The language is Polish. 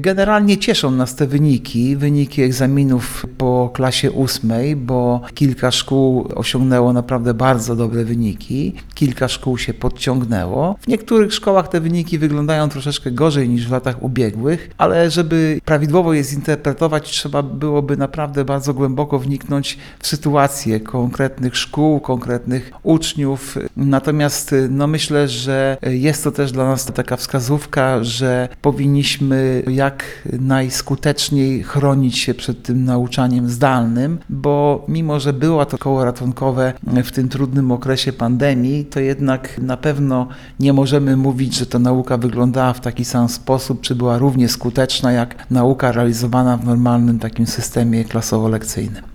Generalnie cieszą nas te wyniki egzaminów po klasie 8, bo kilka szkół osiągnęło naprawdę bardzo dobre wyniki, kilka szkół się podciągnęło. W niektórych szkołach te wyniki wyglądają troszeczkę gorzej niż w latach ubiegłych, ale żeby prawidłowo je zinterpretować, trzeba byłoby naprawdę bardzo głęboko wniknąć w sytuację konkretnych szkół, konkretnych uczniów. Natomiast myślę, że jest to też dla nas taka wskazówka, że powinniśmy jak najskuteczniej chronić się przed tym nauczaniem zdalnym, bo mimo, że było to koło ratunkowe w tym trudnym okresie pandemii, to jednak na pewno nie możemy mówić, że ta nauka wyglądała w taki sam sposób, czy była równie skuteczna jak nauka realizowana w normalnym takim systemie klasowo-lekcyjnym.